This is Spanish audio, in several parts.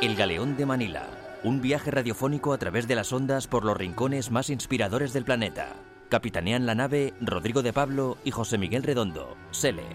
El Galeón de Manila, un viaje radiofónico a través de las ondas por los rincones más inspiradores del planeta. Capitanean la nave Rodrigo de Pablo y José Miguel Redondo, Sele.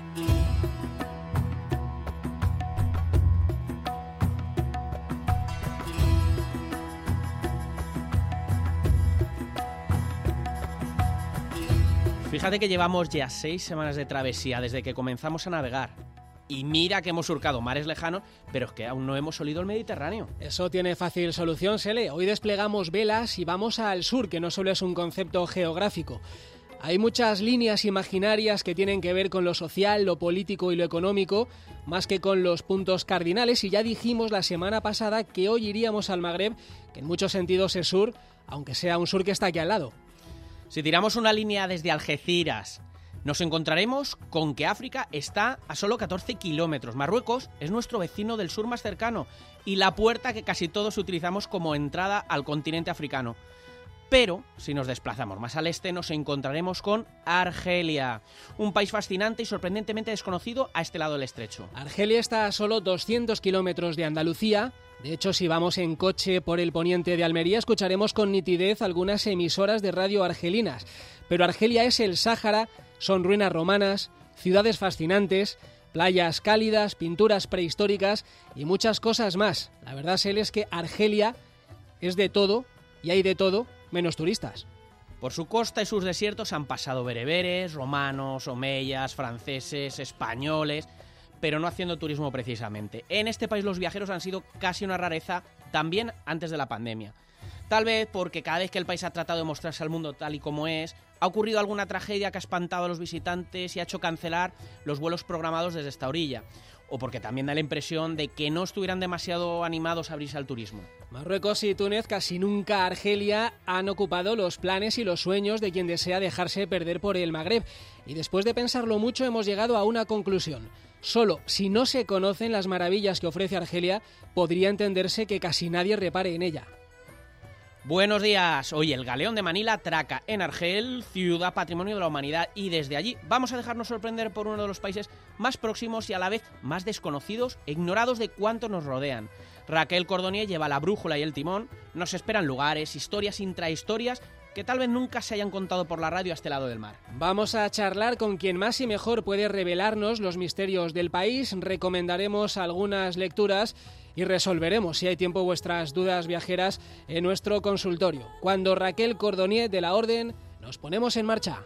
Fíjate que llevamos ya 6 semanas de travesía desde que comenzamos a navegar. Y mira que hemos surcado mares lejanos, pero es que aún no hemos olido el Mediterráneo. Eso tiene fácil solución, Sele. Hoy desplegamos velas y vamos al sur, que no solo es un concepto geográfico. Hay muchas líneas imaginarias que tienen que ver con lo social, lo político y lo económico, más que con los puntos cardinales, y ya dijimos la semana pasada que hoy iríamos al Magreb, que en muchos sentidos es sur, aunque sea un sur que está aquí al lado. Si tiramos una línea desde Algeciras, nos encontraremos con que África está a solo 14 kilómetros. Marruecos es nuestro vecino del sur más cercano y la puerta que casi todos utilizamos como entrada al continente africano. Pero, si nos desplazamos más al este, nos encontraremos con Argelia, un país fascinante y sorprendentemente desconocido a este lado del estrecho. Argelia está a solo 200 kilómetros de Andalucía. De hecho, si vamos en coche por el poniente de Almería, escucharemos con nitidez algunas emisoras de radio argelinas. Pero Argelia es el Sáhara, son ruinas romanas, ciudades fascinantes, playas cálidas, pinturas prehistóricas y muchas cosas más. La verdad, Sel, es que Argelia es de todo y hay de todo menos turistas. Por su costa y sus desiertos han pasado bereberes, romanos, omeyas, franceses, españoles, pero no haciendo turismo precisamente. En este país los viajeros han sido casi una rareza también antes de la pandemia. Tal vez porque cada vez que el país ha tratado de mostrarse al mundo tal y como es, ha ocurrido alguna tragedia que ha espantado a los visitantes y ha hecho cancelar los vuelos programados desde esta orilla. O porque también da la impresión de que no estuvieran demasiado animados a abrirse al turismo. Marruecos y Túnez, casi nunca Argelia, han ocupado los planes y los sueños de quien desea dejarse perder por el Magreb. Y después de pensarlo mucho hemos llegado a una conclusión. Solo si no se conocen las maravillas que ofrece Argelia, podría entenderse que casi nadie repare en ella. Buenos días, hoy el Galeón de Manila atraca en Argel, ciudad patrimonio de la humanidad, y desde allí vamos a dejarnos sorprender por uno de los países más próximos y a la vez más desconocidos e ignorados de cuánto nos rodean. Raquel Cordonier lleva la brújula y el timón, nos esperan lugares, historias, intrahistorias que tal vez nunca se hayan contado por la radio a este lado del mar. Vamos a charlar con quien más y mejor puede revelarnos los misterios del país, recomendaremos algunas lecturas y resolveremos, si hay tiempo, vuestras dudas viajeras en nuestro consultorio. Cuando Raquel Cordonier de la Orden, nos ponemos en marcha.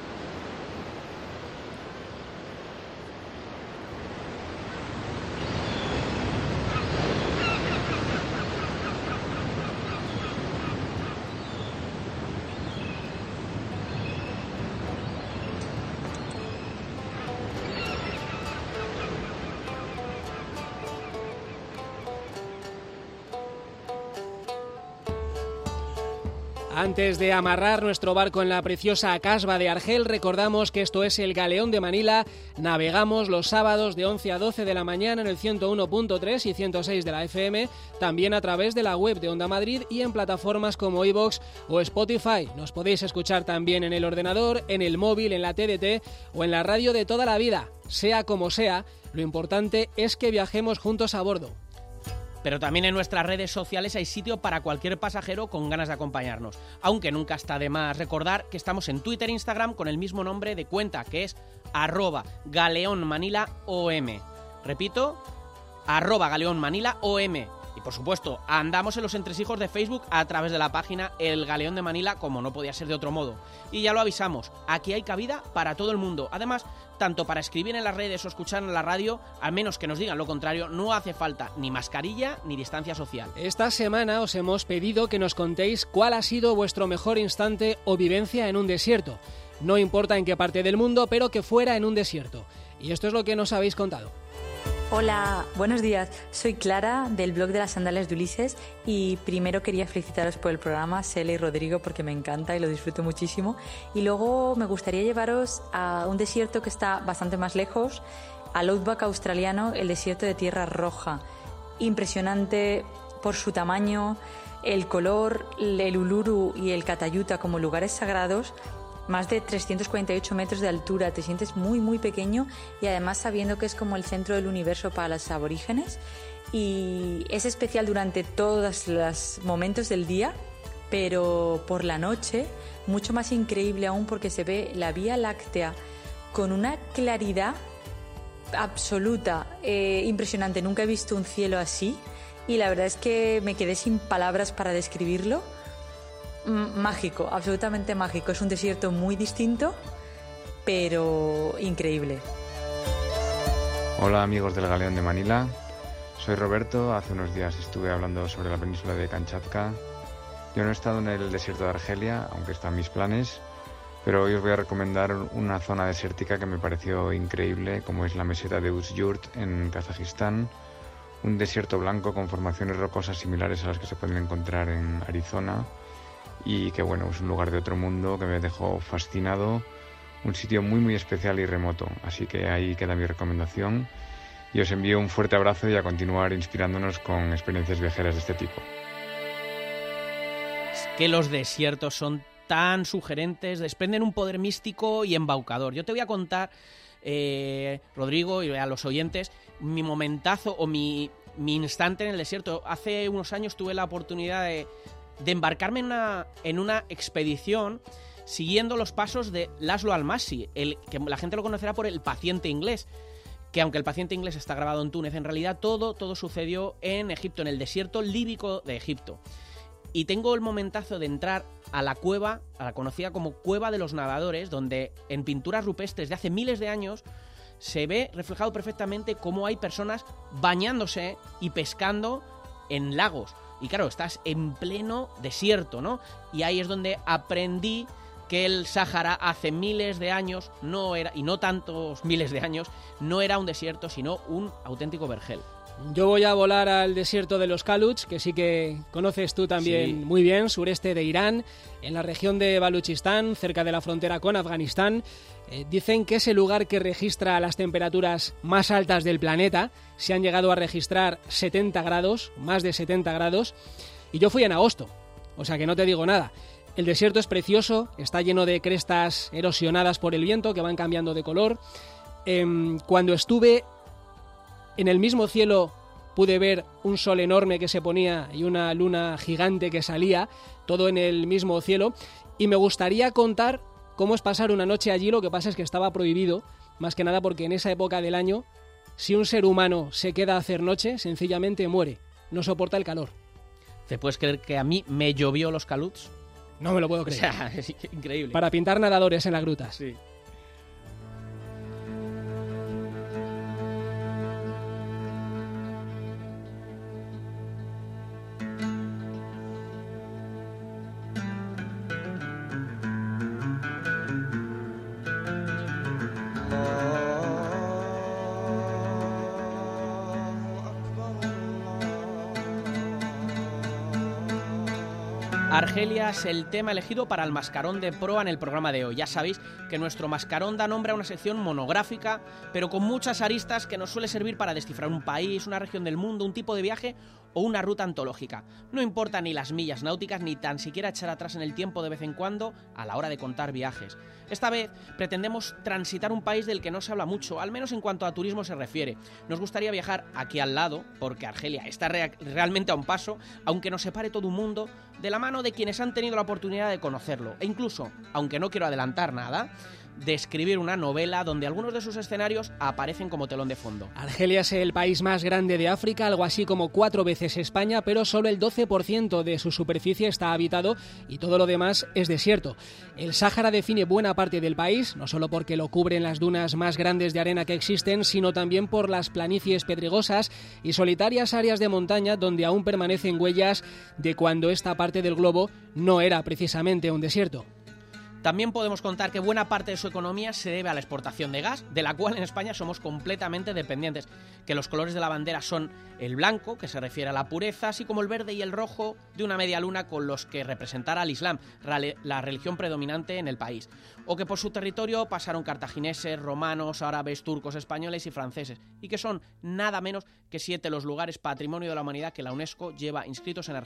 Antes de amarrar nuestro barco en la preciosa casba de Argel, recordamos que esto es el Galeón de Manila. Navegamos los sábados de 11 a 12 de la mañana en el 101.3 y 106 de la FM, también a través de la web de Onda Madrid y en plataformas como iVoox o Spotify. Nos podéis escuchar también en el ordenador, en el móvil, en la TDT o en la radio de toda la vida. Sea como sea, lo importante es que viajemos juntos a bordo. Pero también en nuestras redes sociales hay sitio para cualquier pasajero con ganas de acompañarnos. Aunque nunca está de más recordar que estamos en Twitter e Instagram con el mismo nombre de cuenta, que es @galeonmanilaom. Repito, @galeonmanilaom. Y por supuesto, andamos en los entresijos de Facebook a través de la página El Galeón de Manila, como no podía ser de otro modo. Y ya lo avisamos, aquí hay cabida para todo el mundo. Además, tanto para escribir en las redes o escuchar en la radio, al menos que nos digan lo contrario, no hace falta ni mascarilla ni distancia social. Esta semana os hemos pedido que nos contéis cuál ha sido vuestro mejor instante o vivencia en un desierto. No importa en qué parte del mundo, pero que fuera en un desierto. Y esto es lo que nos habéis contado. Hola, buenos días. Soy Clara del blog de las sandalias de Ulises y primero quería felicitaros por el programa, Sele y Rodrigo, porque me encanta y lo disfruto muchísimo. Y luego me gustaría llevaros a un desierto que está bastante más lejos, al Outback australiano, el desierto de Tierra Roja. Impresionante por su tamaño, el color, el Uluru y el Catayuta como lugares sagrados más de 348 metros de altura, te sientes muy muy pequeño y además sabiendo que es como el centro del universo para los aborígenes, y es especial durante todos los momentos del día, pero por la noche mucho más increíble aún porque se ve la Vía Láctea con una claridad absoluta, impresionante. Nunca he visto un cielo así y la verdad es que me quedé sin palabras para describirlo. Mágico, absolutamente mágico. Es un desierto muy distinto, pero increíble. Hola amigos del Galeón de Manila, soy Roberto. Hace unos días estuve hablando sobre la península de Kamchatka. Yo no he estado en el desierto de Argelia, aunque están mis planes, pero hoy os voy a recomendar una zona desértica que me pareció increíble, como es la meseta de Uzyurt en Kazajistán, un desierto blanco con formaciones rocosas similares a las que se pueden encontrar en Arizona, y que bueno, es un lugar de otro mundo que me dejó fascinado, un sitio muy muy especial y remoto, así que ahí queda mi recomendación y os envío un fuerte abrazo y a continuar inspirándonos con experiencias viajeras de este tipo. Es que los desiertos son tan sugerentes, desprenden un poder místico y embaucador. Yo te voy a contar, Rodrigo, y a los oyentes, mi momentazo o mi instante en el desierto. Hace unos años tuve la oportunidad de embarcarme en una expedición siguiendo los pasos de Laszlo Almasi, que la gente lo conocerá por el paciente inglés, que aunque el paciente inglés está grabado en Túnez, en realidad todo sucedió en Egipto, en el desierto líbico de Egipto. Y tengo el momentazo de entrar a la cueva, a la conocida como Cueva de los Nadadores, donde en pinturas rupestres de hace miles de años se ve reflejado perfectamente cómo hay personas bañándose y pescando en lagos. Y claro, estás en pleno desierto, ¿no? Y ahí es donde aprendí que el Sáhara hace miles de años no era, y no tantos miles de años, no era un desierto, sino un auténtico vergel. Yo voy a volar al desierto de los Kaluch, que sí que conoces tú también muy bien, sureste de Irán, en la región de Baluchistán, cerca de la frontera con Afganistán. Dicen que es el lugar que registra las temperaturas más altas del planeta. Se han llegado a registrar 70 grados, más de 70 grados, y yo fui en agosto, o sea que no te digo nada. El desierto es precioso, está lleno de crestas erosionadas por el viento que van cambiando de color. Cuando estuve en el mismo cielo pude ver un sol enorme que se ponía y una luna gigante que salía, todo en el mismo cielo, y me gustaría contar cómo es pasar una noche allí. Lo que pasa es que estaba prohibido, más que nada porque en esa época del año, si un ser humano se queda a hacer noche, sencillamente muere, no soporta el calor. ¿Te puedes creer que a mí me llovió los Kaluts? No me lo puedo creer. O sea, es increíble. Para pintar nadadores en las grutas. Sí. Argelia es el tema elegido para el mascarón de proa en el programa de hoy. Ya sabéis que nuestro mascarón da nombre a una sección monográfica, pero con muchas aristas, que nos suele servir para descifrar un país, una región del mundo, un tipo de viaje o una ruta antológica. No importa ni las millas náuticas, ni tan siquiera echar atrás en el tiempo de vez en cuando a la hora de contar viajes. Esta vez pretendemos transitar un país del que no se habla mucho, al menos en cuanto a turismo se refiere. Nos gustaría viajar aquí al lado, porque Argelia está realmente a un paso, aunque nos separe todo un mundo, de la mano de quienes han tenido la oportunidad de conocerlo. E incluso, aunque no quiero adelantar nada, de escribir una novela donde algunos de sus escenarios aparecen como telón de fondo. Argelia es el país más grande de África, algo así como 4 veces España, pero solo el 12% de su superficie está habitado y todo lo demás es desierto. El Sáhara define buena parte del país, no solo porque lo cubren las dunas más grandes de arena que existen, sino también por las planicies pedregosas y solitarias áreas de montaña donde aún permanecen huellas de cuando esta parte del globo no era precisamente un desierto. También podemos contar que buena parte de su economía se debe a la exportación de gas, de la cual en España somos completamente dependientes, que los colores de la bandera son el blanco, que se refiere a la pureza, así como el verde y el rojo de una media luna con los que representará al Islam, la religión predominante en el país, o que por su territorio pasaron cartagineses, romanos, árabes, turcos, españoles y franceses, y que son nada menos que 7 los lugares patrimonio de la humanidad que la UNESCO lleva inscritos en Argelia.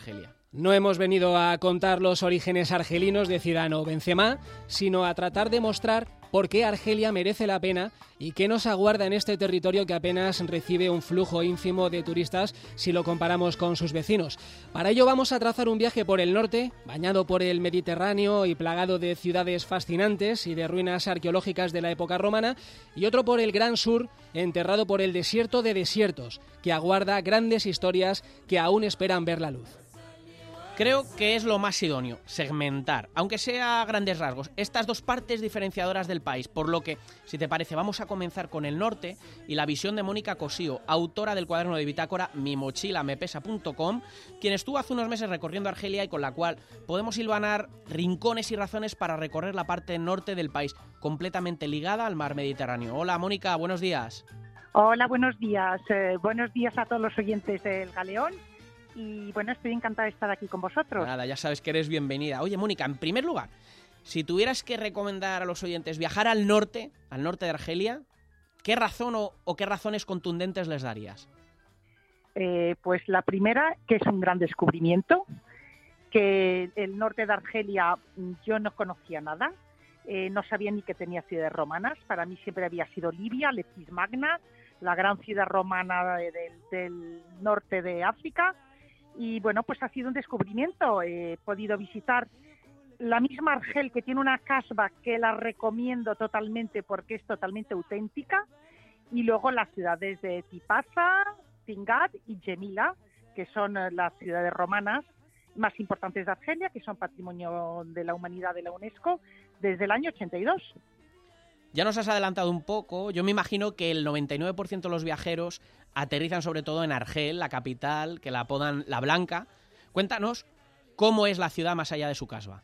No hemos venido a contar los orígenes argelinos de Zidane o Benzema, sino a tratar de mostrar por qué Argelia merece la pena y qué nos aguarda en este territorio que apenas recibe un flujo ínfimo de turistas si lo comparamos con sus vecinos. Para ello vamos a trazar un viaje por el norte, bañado por el Mediterráneo y plagado de ciudades fascinantes y de ruinas arqueológicas de la época romana, y otro por el gran sur, enterrado por el desierto de desiertos, que aguarda grandes historias que aún esperan ver la luz. Creo que es lo más idóneo, segmentar, aunque sea a grandes rasgos, estas dos partes diferenciadoras del país, por lo que, si te parece, vamos a comenzar con el norte y la visión de Mónica Cosío, autora del cuaderno de bitácora mimochilamepesa.com, quien estuvo hace unos meses recorriendo Argelia y con la cual podemos hilvanar rincones y razones para recorrer la parte norte del país, completamente ligada al mar Mediterráneo. Hola Mónica, buenos días. Hola, buenos días. Buenos días a todos los oyentes del Galeón. Y bueno, estoy encantada de estar aquí con vosotros. Nada, ya sabes que eres bienvenida. Oye, Mónica, en primer lugar, si tuvieras que recomendar a los oyentes viajar al norte de Argelia, ¿qué razón o qué razones contundentes les darías? Pues la primera, que es un gran descubrimiento, que el norte de Argelia yo no conocía nada, no sabía ni que tenía ciudades romanas. Para mí siempre había sido Libia, Leptis Magna, la gran ciudad romana del norte de África. Y bueno, pues ha sido un descubrimiento. He podido visitar la misma Argel, que tiene una casba que la recomiendo totalmente porque es totalmente auténtica, y luego las ciudades de Tipaza, Tingat y Gemila, que son las ciudades romanas más importantes de Argelia, que son Patrimonio de la Humanidad de la UNESCO desde el año 82. Ya nos has adelantado un poco. Yo me imagino que el 99% de los viajeros aterrizan sobre todo en Argel, la capital, que la apodan La Blanca. Cuéntanos cómo es la ciudad más allá de su casba.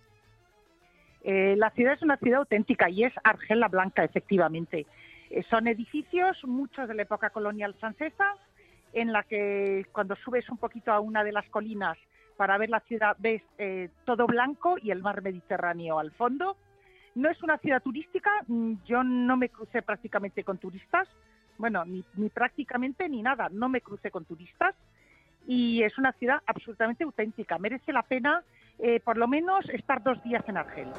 La ciudad es una ciudad auténtica y es Argel La Blanca, efectivamente. Son edificios, muchos de la época colonial francesa, en la que cuando subes un poquito a una de las colinas para ver la ciudad ves todo blanco y el mar Mediterráneo al fondo. No es una ciudad turística, yo no me crucé prácticamente con turistas, bueno, ni prácticamente ni nada, no me crucé con turistas, y es una ciudad absolutamente auténtica. Merece la pena por lo menos estar 2 días en Argel.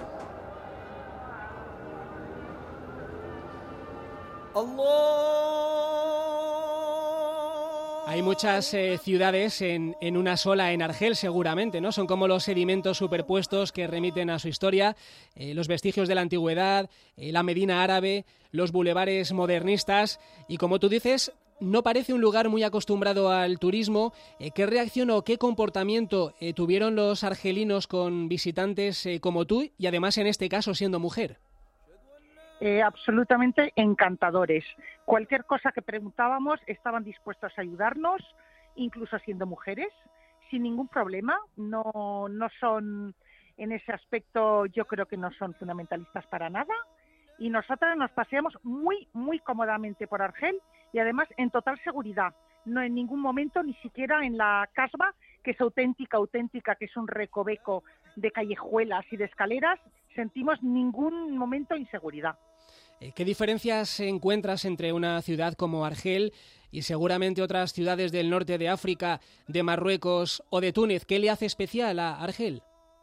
Hay muchas ciudades en una sola en Argel, seguramente, ¿no? Son como los sedimentos superpuestos que remiten a su historia, los vestigios de la antigüedad, la Medina árabe, los bulevares modernistas, y como tú dices, no parece un lugar muy acostumbrado al turismo. ¿Qué reacción o qué comportamiento tuvieron los argelinos con visitantes como tú, y además en este caso siendo mujer? Absolutamente encantadores. Cualquier cosa que preguntábamos estaban dispuestos a ayudarnos, incluso siendo mujeres, sin ningún problema. No son, en ese aspecto, yo creo que no son fundamentalistas para nada. Y nosotras nos paseamos muy, muy cómodamente por Argel y además en total seguridad. No en ningún momento, ni siquiera en la casba, que es auténtica, que es un recoveco de callejuelas y de escaleras, sentimos ningún momento de inseguridad. ¿Qué diferencias encuentras entre una ciudad como Argel y seguramente otras ciudades del norte de África, de Marruecos o de Túnez? ¿Qué le hace especial a Argel?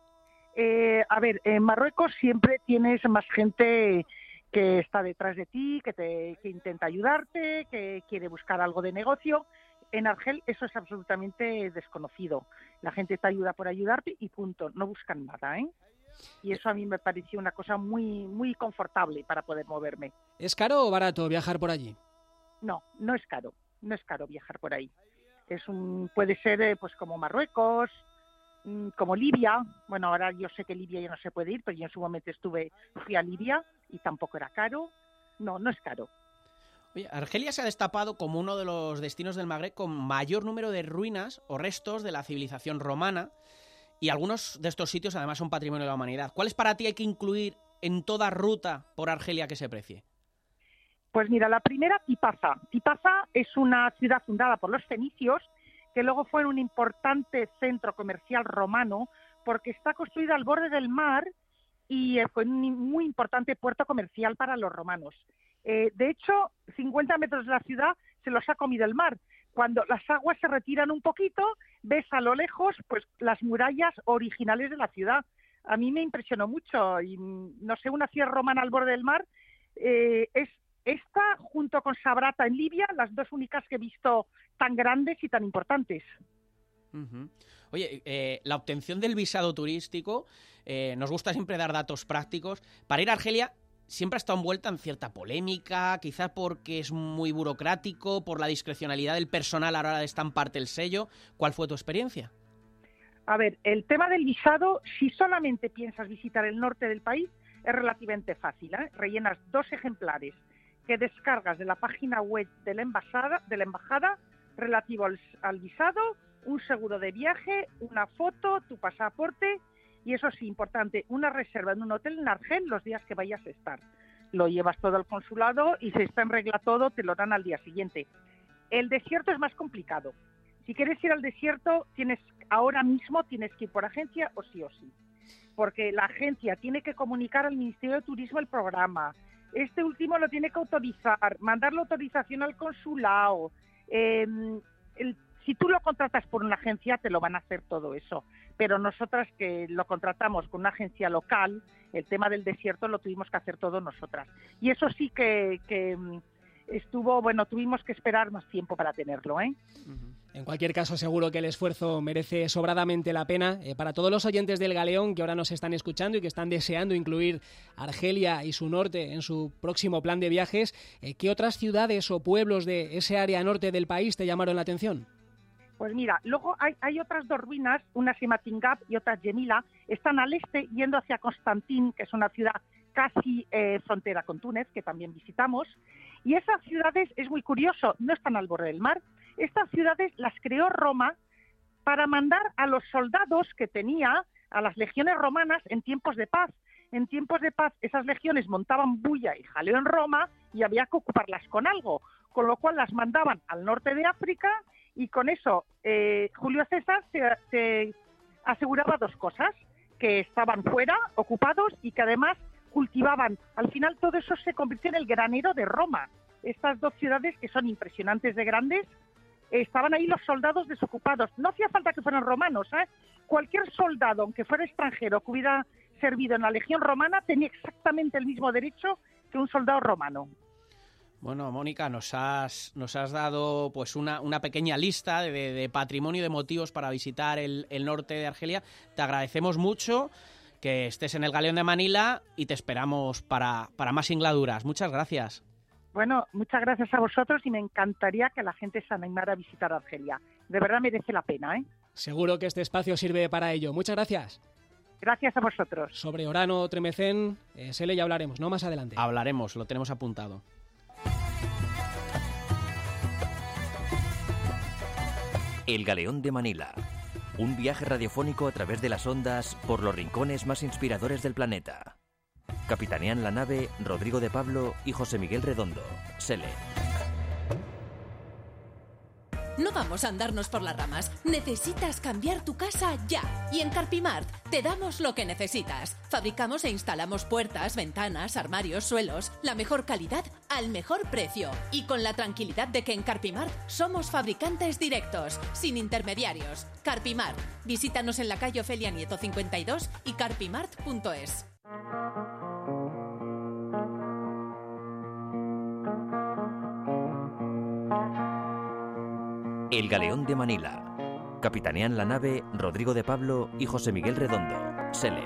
En Marruecos siempre tienes más gente que está detrás de ti, que intenta ayudarte, que quiere buscar algo de negocio. En Argel eso es absolutamente desconocido. La gente te ayuda por ayudarte y punto, no buscan nada, ¿eh? Y eso a mí me pareció una cosa muy, muy confortable para poder moverme. ¿Es caro o barato viajar por allí? No es caro viajar por ahí. Puede ser pues como Marruecos, como Libia. Bueno, ahora yo sé que Libia ya no se puede ir, pero yo en su momento fui a Libia y tampoco era caro. No es caro. Oye, Argelia se ha destapado como uno de los destinos del Magreb con mayor número de ruinas o restos de la civilización romana, y algunos de estos sitios además son patrimonio de la humanidad. ¿Cuáles para ti hay que incluir en toda ruta por Argelia que se precie? Pues mira, la primera, Tipaza. Tipaza es una ciudad fundada por los fenicios, que luego fue un importante centro comercial romano, porque está construida al borde del mar y fue un muy importante puerto comercial para los romanos. De hecho, 50 metros de la ciudad se los ha comido el mar. Cuando las aguas se retiran un poquito, ves a lo lejos pues las murallas originales de la ciudad. A mí me impresionó mucho y no sé, una ciudad romana al borde del mar es esta junto con Sabrata en Libia, las dos únicas que he visto tan grandes y tan importantes. Uh-huh. Oye, la obtención del visado turístico, nos gusta siempre dar datos prácticos. Para ir a Argelia siempre ha estado envuelta en cierta polémica, quizás porque es muy burocrático, por la discrecionalidad del personal a la hora de estamparte el sello. ¿Cuál fue tu experiencia? A ver, el tema del visado, si solamente piensas visitar el norte del país, es relativamente fácil, ¿eh? Rellenas 2 ejemplares que descargas de la página web de la embajada relativo al visado, un seguro de viaje, una foto, tu pasaporte y, eso sí, importante, una reserva en un hotel en Argel los días que vayas a estar. Lo llevas todo al consulado y si está en regla todo, te lo dan al día siguiente. El desierto es más complicado. Si quieres ir al desierto, ahora mismo tienes que ir por agencia o sí, porque la agencia tiene que comunicar al Ministerio de Turismo el programa. Este último lo tiene que autorizar, mandar la autorización al consulado. Si tú lo contratas por una agencia, te lo van a hacer todo eso. Pero nosotras que lo contratamos con una agencia local, el tema del desierto lo tuvimos que hacer todo nosotras. Y eso sí que tuvimos que esperar más tiempo para tenerlo, ¿eh? Uh-huh. En cualquier caso, seguro que el esfuerzo merece sobradamente la pena. Para todos los oyentes del Galeón que ahora nos están escuchando y que están deseando incluir Argelia y su norte en su próximo plan de viajes, ¿qué otras ciudades o pueblos de ese área norte del país te llamaron la atención? Pues mira, luego hay otras 2 ruinas, una se llama Tingab y otra Gemila, están al este yendo hacia Constantín, que es una ciudad casi frontera con Túnez, que también visitamos, y esas ciudades, es muy curioso, no están al borde del mar. Estas ciudades las creó Roma para mandar a los soldados que tenía, a las legiones romanas, en tiempos de paz. En tiempos de paz esas legiones montaban bulla y jaleo en Roma y había que ocuparlas con algo, con lo cual las mandaban al norte de África y con eso Julio César se aseguraba 2 cosas, que estaban fuera, ocupados y que además cultivaban. Al final todo eso se convirtió en el granero de Roma. Estas 2 ciudades que son impresionantes de grandes, estaban ahí los soldados desocupados. No hacía falta que fueran romanos, ¿eh? Cualquier soldado, aunque fuera extranjero, que hubiera servido en la Legión Romana, tenía exactamente el mismo derecho que un soldado romano. Bueno, Mónica, nos has dado pues una pequeña lista de patrimonio y de motivos para visitar el norte de Argelia. Te agradecemos mucho que estés en el Galeón de Manila y te esperamos para más singladuras. Muchas gracias. Bueno, muchas gracias a vosotros y me encantaría que la gente se animara a visitar Argelia. De verdad merece la pena, ¿eh? Seguro que este espacio sirve para ello. Muchas gracias. Gracias a vosotros. Sobre Orano Tremecén, Sele, ya hablaremos, ¿no? Más adelante. Hablaremos, lo tenemos apuntado. El Galeón de Manila. Un viaje radiofónico a través de las ondas por los rincones más inspiradores del planeta. Capitanean la nave Rodrigo de Pablo y José Miguel Redondo. Sele. No vamos a andarnos por las ramas. Necesitas cambiar tu casa ya. Y en Carpimart te damos lo que necesitas. Fabricamos e instalamos puertas, ventanas, armarios, suelos. La mejor calidad al mejor precio. Y con la tranquilidad de que en Carpimart somos fabricantes directos, sin intermediarios. Carpimart. Visítanos en la calle Ofelia Nieto 52 y carpimart.es. El Galeón de Manila. Capitanean la nave Rodrigo de Pablo y José Miguel Redondo. Sele.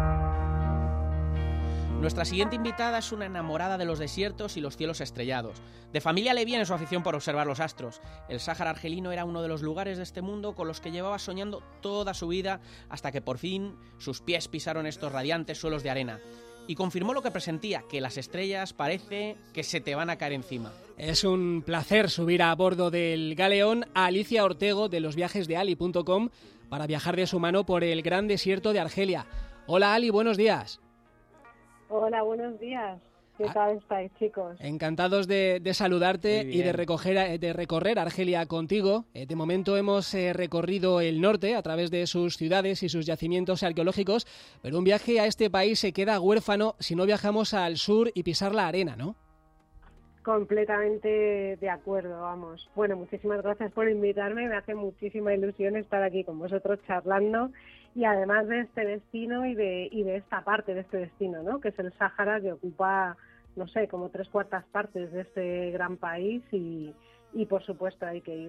Nuestra siguiente invitada es una enamorada de los desiertos y los cielos estrellados. De familia le viene su afición por observar los astros. El Sáhara argelino era uno de los lugares de este mundo con los que llevaba soñando toda su vida hasta que por fin sus pies pisaron estos radiantes suelos de arena. Y confirmó lo que presentía, que las estrellas parece que se te van a caer encima. Es un placer subir a bordo del Galeón a Alicia Ortego de los viajes de Ali.com para viajar de su mano por el gran desierto de Argelia. Hola Ali, buenos días. Hola, buenos días. ¿Qué tal estáis, chicos? Encantados de saludarte y de recorrer Argelia contigo. De momento hemos recorrido el norte a través de sus ciudades y sus yacimientos arqueológicos, pero un viaje a este país se queda huérfano si no viajamos al sur y pisar la arena, ¿no? Completamente de acuerdo, vamos. Bueno, muchísimas gracias por invitarme, me hace muchísima ilusión estar aquí con vosotros charlando, y además de este destino y de esta parte de este destino, ¿no? Que es el Sáhara, que ocupa, no sé, como 3/4 partes de este gran país, y por supuesto hay que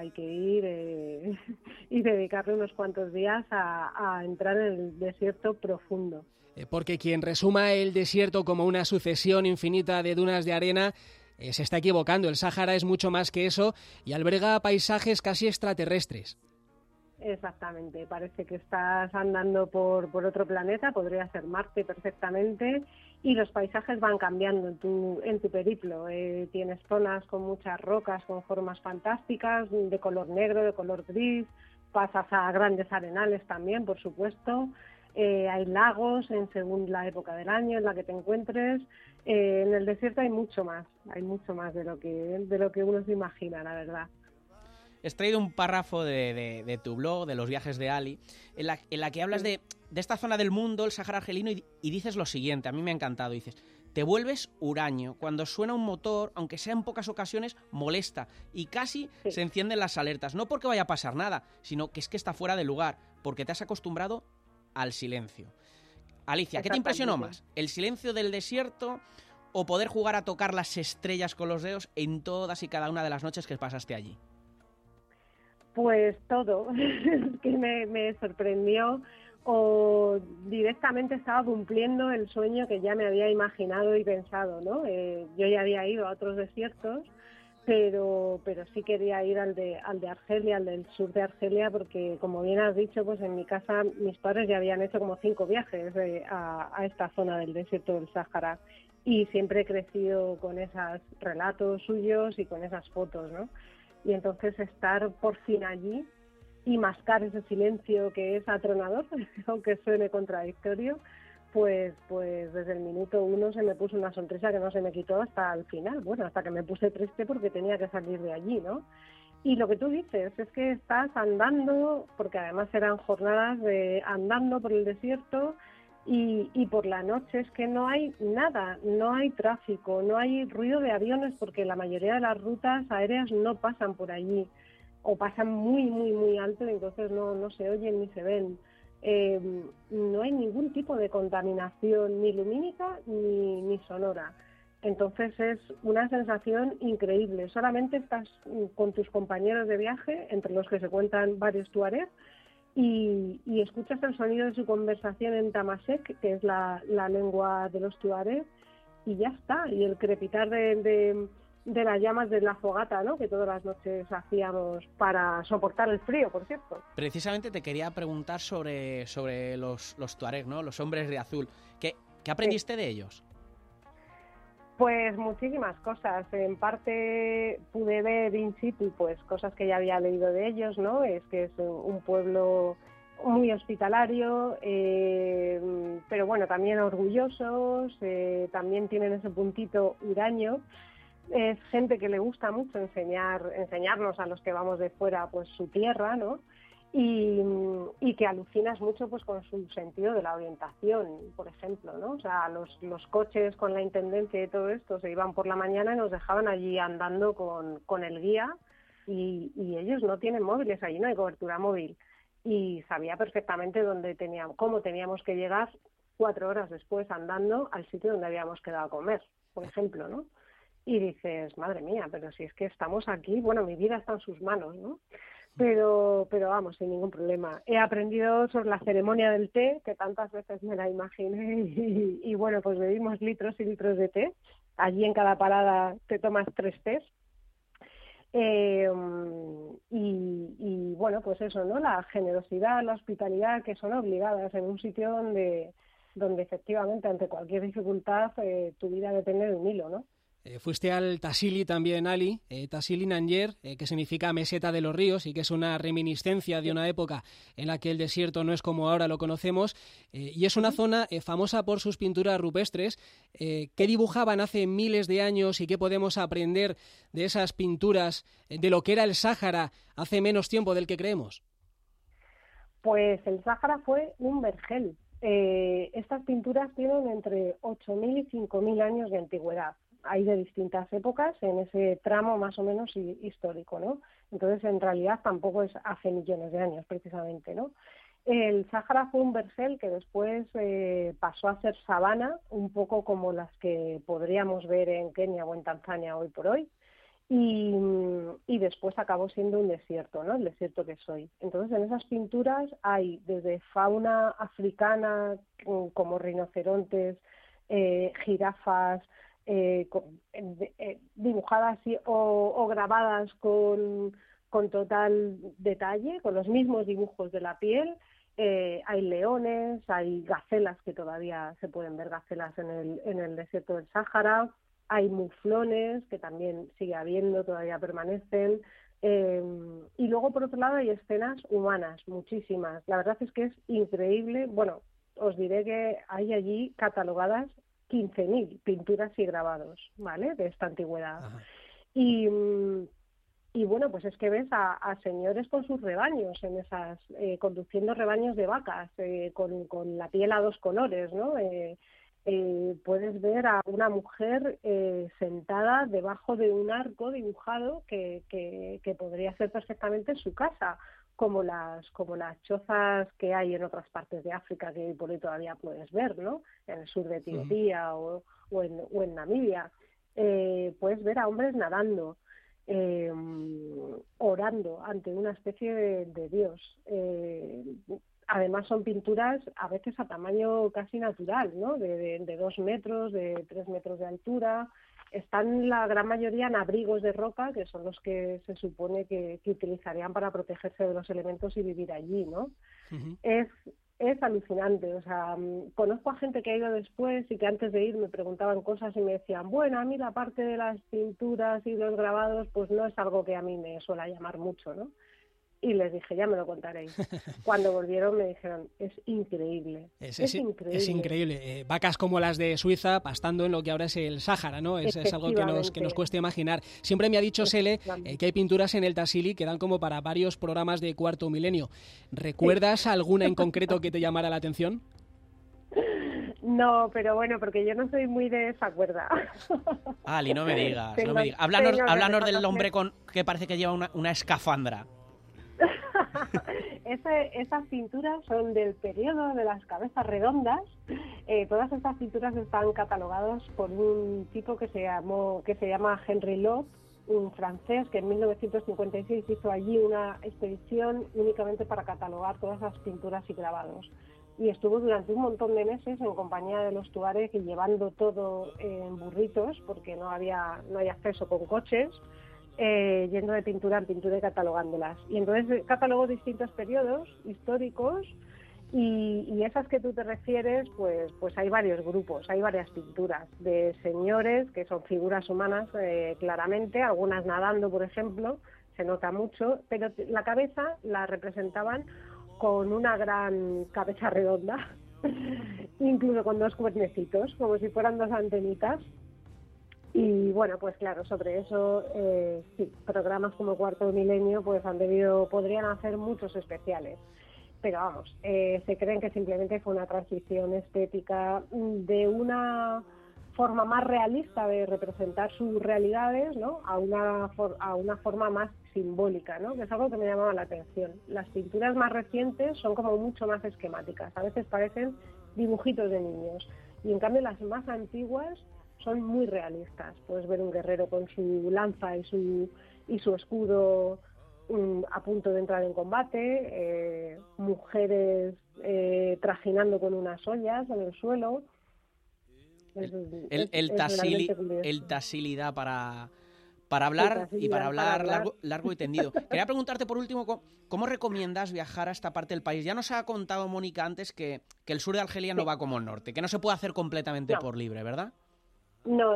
ir y dedicarle unos cuantos días a entrar en el desierto profundo. Porque quien resuma el desierto como una sucesión infinita de dunas de arena se está equivocando. El Sáhara es mucho más que eso y alberga paisajes casi extraterrestres. Exactamente, parece que estás andando por otro planeta, podría ser Marte perfectamente, y los paisajes van cambiando en tu periplo. Tienes zonas con muchas rocas, con formas fantásticas, de color negro, de color gris, pasas a grandes arenales también, por supuesto. Hay lagos según la época del año en la que te encuentres. En el desierto hay mucho más de lo que uno se imagina, la verdad. He traído un párrafo de tu blog, de los viajes de Ali, en la que hablas de esta zona del mundo, el Sáhara argelino, y dices lo siguiente, a mí me ha encantado, dices: te vuelves huraño, cuando suena un motor, aunque sea en pocas ocasiones, molesta, y casi se encienden las alertas, no porque vaya a pasar nada, sino que es que está fuera de lugar, porque te has acostumbrado al silencio. Alicia, ¿qué te impresionó más? ¿El silencio del desierto o poder jugar a tocar las estrellas con los dedos en todas y cada una de las noches que pasaste allí? Pues todo, que me sorprendió, o directamente estaba cumpliendo el sueño que ya me había imaginado y pensado, ¿no? Yo ya había ido a otros desiertos, pero sí quería ir al de Argelia, al del sur de Argelia, porque, como bien has dicho, pues en mi casa mis padres ya habían hecho como 5 viajes a esta zona del desierto del Sáhara, y siempre he crecido con esos relatos suyos y con esas fotos, ¿no? Y entonces estar por fin allí y mascar ese silencio que es atronador, aunque suene contradictorio, pues desde el minuto 1 se me puso una sonrisa que no se me quitó hasta el final, bueno, hasta que me puse triste porque tenía que salir de allí, ¿no? Y lo que tú dices es que estás andando, porque además eran jornadas de andando por el desierto, y por la noche es que no hay nada, no hay tráfico, no hay ruido de aviones, porque la mayoría de las rutas aéreas no pasan por allí, o pasan muy, muy, muy alto, y entonces no se oyen ni se ven. No hay ningún tipo de contaminación, ni lumínica ni sonora. Entonces es una sensación increíble. Solamente estás con tus compañeros de viaje, entre los que se cuentan varios tuareg, y escuchas el sonido de su conversación en tamasek, que es la lengua de los tuareg, y ya está. Y el crepitar de las llamas de la fogata, ¿no?, que todas las noches hacíamos para soportar el frío, por cierto. Precisamente te quería preguntar sobre los tuareg, ¿no?, los hombres de azul. ¿Qué aprendiste de ellos? Pues muchísimas cosas. En parte pude ver in situ pues cosas que ya había leído de ellos, ¿no? Es que es un pueblo muy hospitalario, pero bueno, también orgullosos, también tienen ese puntito huraño. Es gente que le gusta mucho enseñarnos a los que vamos de fuera pues su tierra, ¿no? Y que alucinas mucho pues con su sentido de la orientación, por ejemplo, ¿no? O sea, los coches con la intendencia y todo esto se iban por la mañana y nos dejaban allí andando con el guía, y ellos no tienen móviles, allí no hay cobertura móvil, y sabía perfectamente cómo teníamos que llegar 4 horas después andando al sitio donde habíamos quedado a comer, por ejemplo, ¿no? Y dices, madre mía, pero si es que estamos aquí, bueno, mi vida está en sus manos, ¿no? Pero vamos, sin ningún problema. He aprendido sobre la ceremonia del té, que tantas veces me la imaginé, y bueno, pues bebimos litros y litros de té. Allí en cada parada te tomas 3 tés. Y bueno, pues eso, ¿no? La generosidad, la hospitalidad, que son obligadas en un sitio donde efectivamente ante cualquier dificultad tu vida depende de un hilo, ¿no? Fuiste al Tassili también, Ali, Tassili Nanyer, que significa meseta de los ríos y que es una reminiscencia de una época en la que el desierto no es como ahora lo conocemos, y es una zona famosa por sus pinturas rupestres. ¿Qué dibujaban hace miles de años y qué podemos aprender de esas pinturas, de lo que era el Sáhara hace menos tiempo del que creemos? Pues el Sáhara fue un vergel. estas pinturas tienen entre 8.000 y 5.000 años de antigüedad. Hay de distintas épocas en ese tramo más o menos histórico, ¿no? Entonces, en realidad, tampoco es hace millones de años, precisamente, ¿no? El Sáhara fue un vergel que después pasó a ser sabana, un poco como las que podríamos ver en Kenia o en Tanzania hoy por hoy, y después acabó siendo un desierto, ¿no? El desierto que soy. Entonces, en esas pinturas hay desde fauna africana, como rinocerontes, jirafas, dibujadas o grabadas con total detalle, con los mismos dibujos de la piel. Hay leones, hay gacelas, que todavía se pueden ver gacelas en el desierto del Sáhara. Hay muflones, que también sigue habiendo, todavía permanecen. Y luego, por otro lado, hay escenas humanas, muchísimas. La verdad es que es increíble. Bueno, os diré que hay allí catalogadas 15.000 pinturas y grabados, ¿vale?, de esta antigüedad. Y bueno, pues es que ves a señores con sus rebaños, en esas conduciendo rebaños de vacas, con la piel a dos colores, ¿no? Puedes ver a una mujer sentada debajo de un arco dibujado que podría ser perfectamente su casa, como las chozas que hay en otras partes de África, que por ahí todavía puedes ver, ¿no? En el sur de Etiopía o en Namibia. Puedes ver a hombres nadando, orando ante una especie de dios. Además son pinturas a veces a tamaño casi natural, ¿no? De 2 metros, de 3 metros de altura. Están la gran mayoría en abrigos de roca, que son los que se supone que utilizarían para protegerse de los elementos y vivir allí, ¿no? Uh-huh. Es alucinante. O sea, conozco a gente que ha ido después y que antes de ir me preguntaban cosas y me decían, bueno, a mí la parte de las pinturas y los grabados pues no es algo que a mí me suele llamar mucho, ¿no? Y les dije, ya me lo contaréis. Cuando volvieron me dijeron, es increíble. Es increíble. Es increíble. Vacas como las de Suiza pastando en lo que ahora es el Sáhara, ¿no? Es algo que nos cuesta imaginar. Siempre me ha dicho Sele que hay pinturas en el Tassili que dan como para varios programas de Cuarto Milenio. ¿Recuerdas alguna en concreto que te llamara la atención? No, pero bueno, porque yo no soy muy de esa cuerda. Ali, no me digas. Háblanos del hombre que parece que lleva una escafandra. Esas pinturas son del periodo de las cabezas redondas. Todas estas pinturas están catalogadas por un tipo que se llama Henry Lop, un francés que en 1956 hizo allí una expedición únicamente para catalogar todas esas pinturas y grabados. Y estuvo durante un montón de meses en compañía de los tuareg y llevando todo en burritos, porque no hay acceso con coches. Yendo de pintura en pintura y catalogándolas. Y entonces catalogó distintos periodos históricos y esas que tú te refieres, pues hay varios grupos, hay varias pinturas de señores que son figuras humanas claramente, algunas nadando, por ejemplo, se nota mucho, pero la cabeza la representaban con una gran cabeza redonda, incluso con 2 cuernecitos, como si fueran 2 antenitas. Y bueno, pues claro, sobre eso, sí, programas como Cuarto Milenio pues podrían hacer muchos especiales. Pero vamos, se creen que simplemente fue una transición estética de una forma más realista de representar sus realidades, ¿no?, a una forma más simbólica, ¿no?, que es algo que me llamaba la atención. Las pinturas más recientes son como mucho más esquemáticas, a veces parecen dibujitos de niños, y en cambio las más antiguas son muy realistas. Puedes ver un guerrero con su lanza y su escudo a punto de entrar en combate, mujeres trajinando con unas ollas en el suelo. El Tassili da para hablar y para hablar largo y tendido. Quería preguntarte por último, ¿cómo recomiendas viajar a esta parte del país? Ya nos ha contado Mónica antes que el sur de Argelia no va como el norte, que no se puede hacer completamente por libre, ¿verdad? No.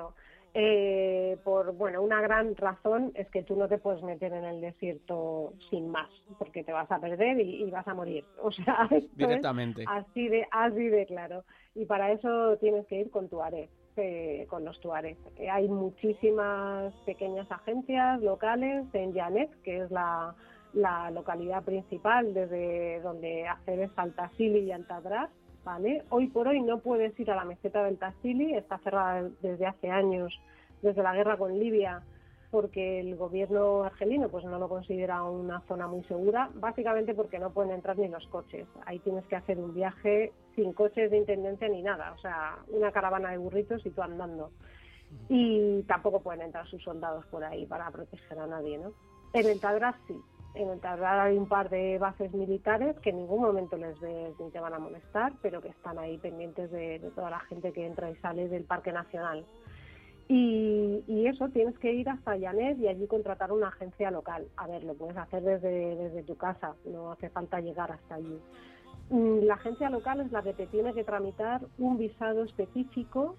Una gran razón es que tú no te puedes meter en el desierto sin más, porque te vas a perder y vas a morir. O sea, directamente. Así de claro. Y para eso tienes que ir con tuareg, con los tuareg. Hay muchísimas pequeñas agencias locales en Yanet, que es la localidad principal desde donde accedes al Tassili y al Tadras, ¿vale? Hoy por hoy no puedes ir a la meseta del Tassili, está cerrada desde hace años, desde la guerra con Libia, porque el gobierno argelino pues no lo considera una zona muy segura, básicamente porque no pueden entrar ni los coches. Ahí tienes que hacer un viaje sin coches de intendencia ni nada, o sea, una caravana de burritos y tú andando. Y tampoco pueden entrar sus soldados por ahí para proteger a nadie, ¿no? En el Tadraz sí. En el Tadraz hay un par de bases militares que en ningún momento les ves ni te van a molestar, pero que están ahí pendientes de toda la gente que entra y sale del Parque Nacional. Y eso, tienes que ir hasta Llanet y allí contratar una agencia local. A ver, lo puedes hacer desde tu casa, no hace falta llegar hasta allí. La agencia local es la que te tiene que tramitar un visado específico,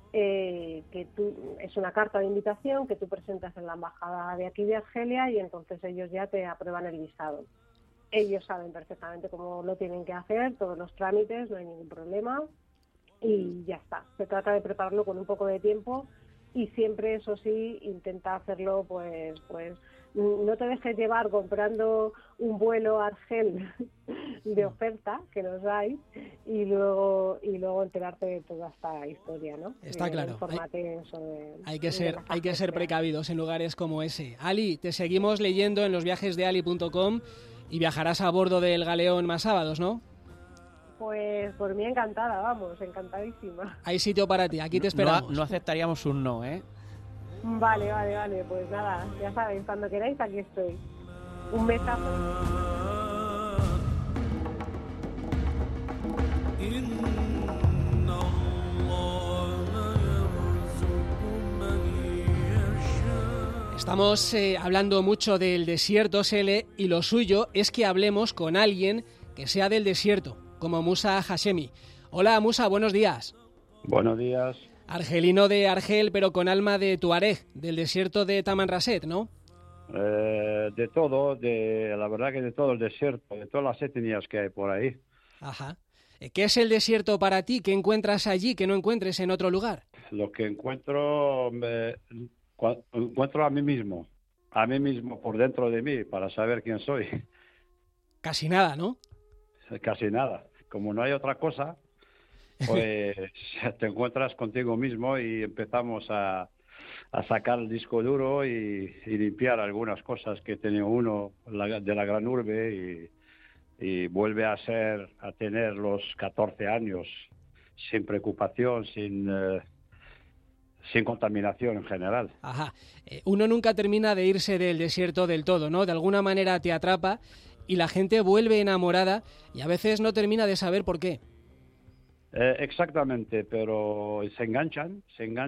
es una carta de invitación que tú presentas en la embajada de aquí de Argelia y entonces ellos ya te aprueban el visado. Ellos saben perfectamente cómo lo tienen que hacer, todos los trámites, no hay ningún problema y ya está. Se trata de prepararlo con un poco de tiempo y siempre, eso sí, intenta hacerlo pues no te dejes llevar comprando un vuelo a Argel de oferta, que los hay, y luego enterarte de toda esta historia, ¿no? Está claro. Hay que ser precavidos en lugares como ese. Ali, te seguimos leyendo en los viajes de ali.com y viajarás a bordo del galeón más sábados, ¿no? Pues por mí encantada, vamos, encantadísima. Hay sitio para ti, aquí te esperamos. No aceptaríamos un no, ¿eh? Vale, pues nada, ya sabéis, cuando queráis aquí estoy. Un besazo. Estamos hablando mucho del desierto, Sele, y lo suyo es que hablemos con alguien que sea del desierto, como Musa Hashemi. Hola Musa, buenos días. Buenos días. Argelino de Argel, pero con alma de Tuareg, del desierto de Tamanrasset, ¿no? De todo, la verdad que de todo el desierto, de todas las etnias que hay por ahí. Ajá. ¿Qué es el desierto para ti? ¿Qué encuentras allí que no encuentres en otro lugar? Lo que encuentro a mí mismo por dentro de mí, para saber quién soy. Casi nada, ¿no? Casi nada. Como no hay otra cosa, pues te encuentras contigo mismo y empezamos a sacar el disco duro y limpiar algunas cosas que tenía uno de la gran urbe y vuelve a tener los 14 años sin preocupación, sin contaminación en general. Ajá. Uno nunca termina de irse del desierto del todo, ¿no? De alguna manera te atrapa y la gente vuelve enamorada y a veces no termina de saber por qué. Exactamente, pero se enganchan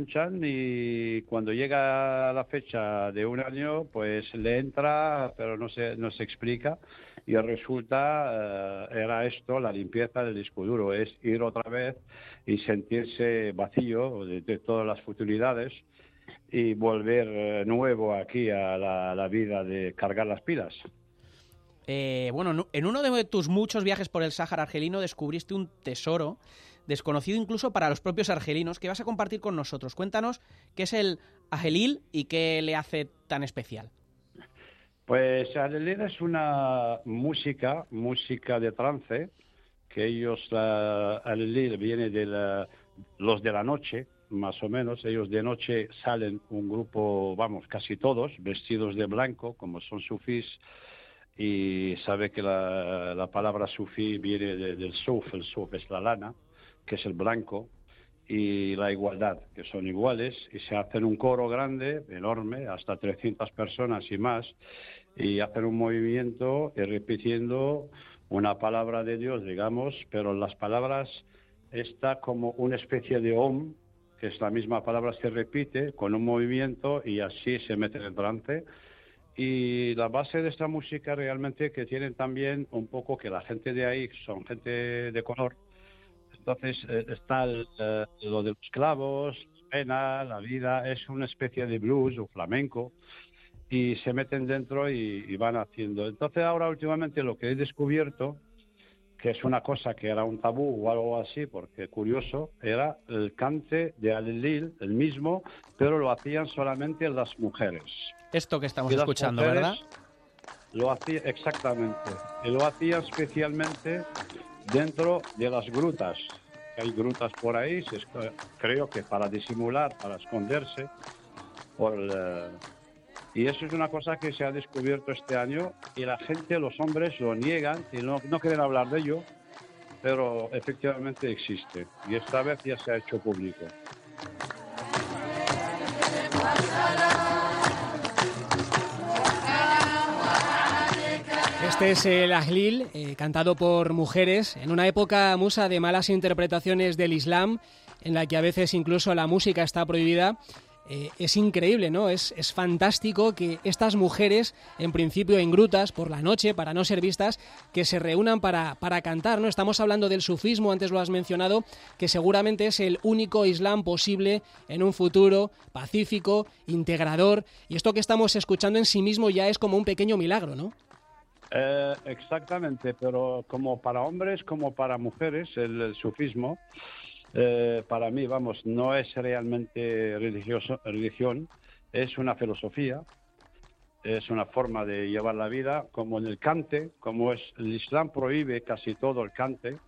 y cuando llega la fecha de un año, pues le entra, pero no se explica y resulta, era esto, la limpieza del disco duro, es ir otra vez y sentirse vacío de todas las futilidades y volver nuevo aquí a la vida de cargar las pilas. Bueno, en uno de tus muchos viajes por el Sáhara argelino descubriste un tesoro desconocido incluso para los propios argelinos que vas a compartir con nosotros. Cuéntanos qué es el Ahlil y qué le hace tan especial. Pues Ahlil es una música de trance, que Ahlil viene de los de la noche, más o menos. Ellos de noche salen un grupo, casi todos, vestidos de blanco, como son sufís, y sabe que la palabra sufí viene del suf, el suf es la lana, que es el blanco, y la igualdad, que son iguales, y se hacen un coro grande, enorme, hasta 300 personas y más, y hacen un movimiento repitiendo una palabra de Dios, digamos, pero las palabras está como una especie de om, que es la misma palabra que se repite, con un movimiento, y así se mete en trance. Y la base de esta música realmente que tienen también un poco que la gente de ahí son gente de color. Entonces está lo de los clavos, la pena, la vida, es una especie de blues o flamenco y se meten dentro y van haciendo. Entonces ahora últimamente lo que he descubierto, que es una cosa que era un tabú o algo así, porque curioso, era el cante de Ahlil, el mismo, pero lo hacían solamente las mujeres. Esto que estamos escuchando, ¿verdad? Lo hacía exactamente. Y lo hacía especialmente dentro de las grutas. Hay grutas por ahí, creo que para disimular, para esconderse. Y eso es una cosa que se ha descubierto este año y la gente, los hombres, lo niegan y no quieren hablar de ello, pero efectivamente existe. Y esta vez ya se ha hecho público. Este es el Ahlil, cantado por mujeres, en una época, Musa, de malas interpretaciones del Islam, en la que a veces incluso la música está prohibida. Es increíble, ¿no? Es fantástico que estas mujeres, en principio en grutas, por la noche, para no ser vistas, que se reúnan para cantar, ¿no? Estamos hablando del sufismo, antes lo has mencionado, que seguramente es el único Islam posible en un futuro pacífico, integrador, y esto que estamos escuchando en sí mismo ya es como un pequeño milagro, ¿no? Exactamente, pero como para hombres como para mujeres, el sufismo, para mí, vamos, no es realmente religión, es una filosofía, es una forma de llevar la vida, como en el cante, como es el Islam prohíbe casi todo el cante,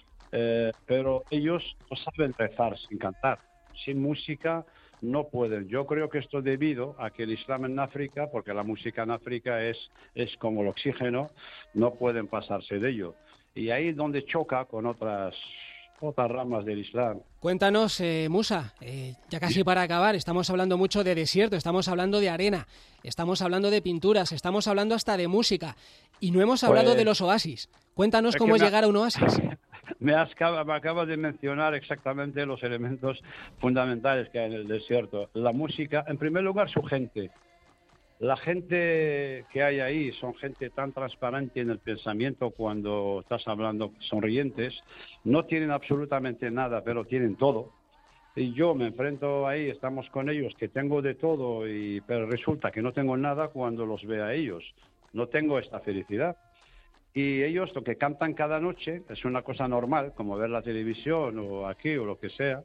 pero ellos no saben rezar sin cantar, sin música. No pueden. Yo creo que esto es debido a que el Islam en África, porque la música en África es como el oxígeno, no pueden pasarse de ello. Y ahí es donde choca con otras ramas del Islam. Cuéntanos, Musa, ya casi para acabar, estamos hablando mucho de desierto, estamos hablando de arena, estamos hablando de pinturas, estamos hablando hasta de música, y no hemos hablado de los oasis. Cuéntanos cómo es llegar a un oasis. Me acabas de mencionar exactamente los elementos fundamentales que hay en el desierto. La música, en primer lugar, su gente. La gente que hay ahí son gente tan transparente en el pensamiento cuando estás hablando, sonrientes. No tienen absolutamente nada, pero tienen todo. Y yo me enfrento ahí, estamos con ellos, que tengo de todo, pero resulta que no tengo nada cuando los veo a ellos. No tengo esta felicidad. Y ellos lo que cantan cada noche es una cosa normal, como ver la televisión o aquí o lo que sea.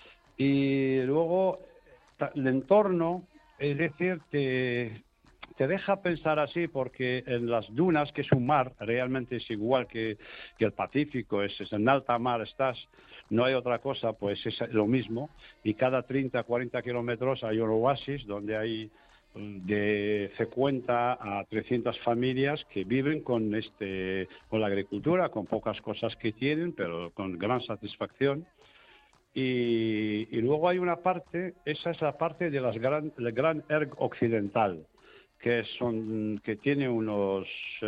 Y luego el entorno, es decir, te deja pensar así, porque en las dunas, que es un mar, realmente es igual que el Pacífico, es en alta mar estás, no hay otra cosa, pues es lo mismo. Y cada 30, 40 kilómetros hay un oasis donde hay de 50 a 300 familias que viven con la agricultura, con pocas cosas que tienen, pero con gran satisfacción. Y luego hay una parte, esa es la parte de el Gran Erg Occidental, que tiene unos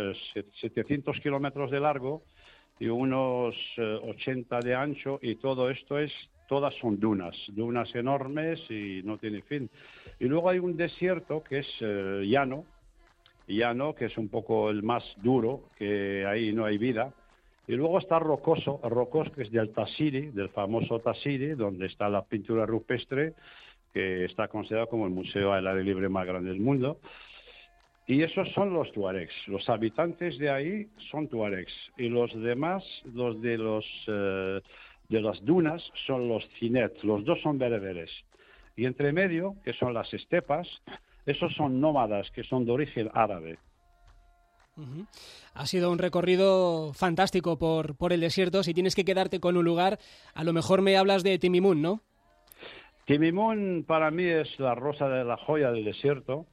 700 kilómetros de largo y unos 80 de ancho, y todo esto todas son dunas enormes y no tiene fin. Y luego hay un desierto que es llano, que es un poco el más duro, que ahí no hay vida. Y luego está rocoso, que es del Tassili, del famoso Tassili, donde está la pintura rupestre, que está considerado como el museo al aire libre más grande del mundo. Y esos son los tuaregs. Los habitantes de ahí son tuaregs. Y los demás, los de las dunas, son los cinet. Los dos son bereberes. Y entre medio, que son las estepas, esos son nómadas, que son de origen árabe. Uh-huh. Ha sido un recorrido fantástico por el desierto. Si tienes que quedarte con un lugar, a lo mejor me hablas de Timimun, ¿no? Timimun para mí es la rosa de la joya del desierto.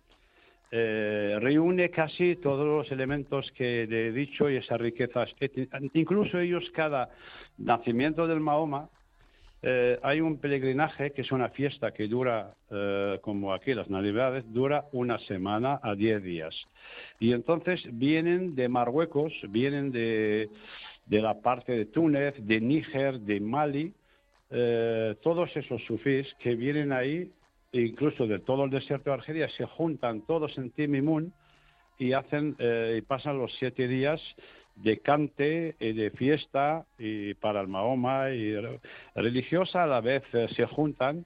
Reúne casi todos los elementos que he dicho y esas riquezas. Incluso ellos, cada nacimiento del Mahoma, hay un peregrinaje que es una fiesta que dura, como aquí las Navidades, dura una semana a 10 días. Y entonces vienen de Marruecos, vienen de la parte de Túnez, de Níger, de Mali, todos esos sufís que vienen ahí, incluso de todo el desierto de Argelia, se juntan todos en Timimun y pasan los 7 días de cante y de fiesta, y para el Mahoma y religiosa a la vez. Se juntan,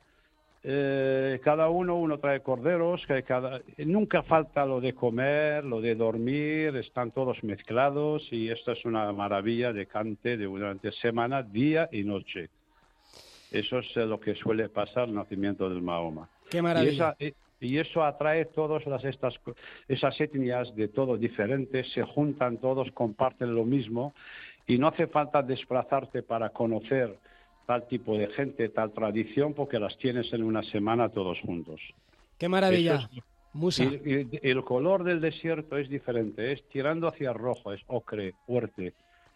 cada uno trae corderos, nunca falta lo de comer, lo de dormir, están todos mezclados, y esto es una maravilla de cante durante semana, día y noche. Eso es lo que suele pasar el nacimiento del Mahoma. ¡Qué maravilla! Y eso atrae todas esas etnias de todos diferentes, se juntan todos, comparten lo mismo, y no hace falta desplazarte para conocer tal tipo de gente, tal tradición, porque las tienes en una semana todos juntos. ¡Qué maravilla! Musa. Y el color del desierto es diferente, es tirando hacia rojo, es ocre fuerte.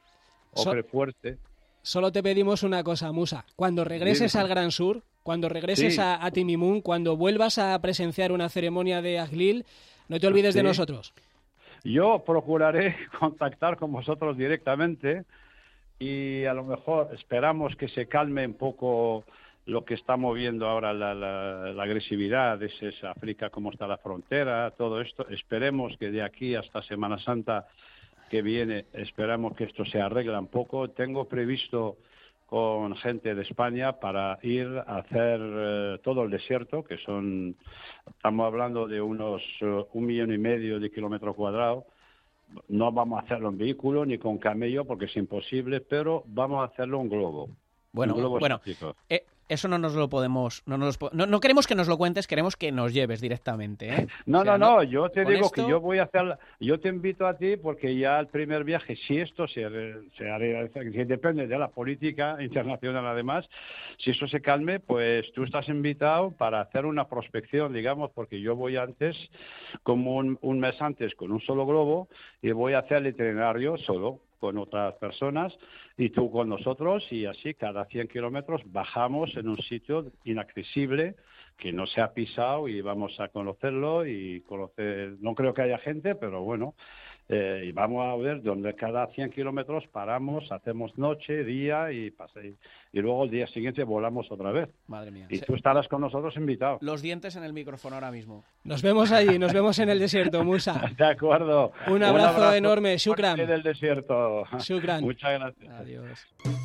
Fuerte. Solo te pedimos una cosa, Musa. Cuando regreses al Gran Sur, cuando regreses a Timimún, cuando vuelvas a presenciar una ceremonia de Ahlil, no te olvides de nosotros. Yo procuraré contactar con vosotros directamente y a lo mejor esperamos que se calme un poco lo que está moviendo ahora la agresividad, es África, cómo está la frontera, todo esto. Esperemos que de aquí hasta Semana Santa que viene, esperamos que esto se arregle un poco. Tengo previsto con gente de España para ir a hacer todo el desierto, que estamos hablando de unos 1,5 millones de kilómetros cuadrados. No vamos a hacerlo en vehículo ni con camello porque es imposible, pero vamos a hacerlo en globo. Bueno, eso no nos lo podemos... No queremos que nos lo cuentes, queremos que nos lleves directamente, ¿eh? No, yo te digo que yo voy a hacer... Yo te invito a ti porque ya el primer viaje, si esto se hará, que depende de la política internacional además, si eso se calme, pues tú estás invitado para hacer una prospección, digamos, porque yo voy antes, como un mes antes, con un solo globo, y voy a hacer el itinerario solo, con otras personas y tú con nosotros, y así cada 100 kilómetros bajamos en un sitio inaccesible que no se ha pisado y vamos a conocerlo y conocer, no creo que haya gente, pero bueno, y vamos a ver donde cada 100 kilómetros paramos, hacemos noche, día y luego el día siguiente volamos otra vez. Madre mía. Y tú estarás con nosotros invitado. Los dientes en el micrófono ahora mismo. Nos vemos allí, nos vemos en el desierto, Musa. De acuerdo. Un abrazo enorme, shukran. Del desierto. Shukran. Muchas gracias. Adiós.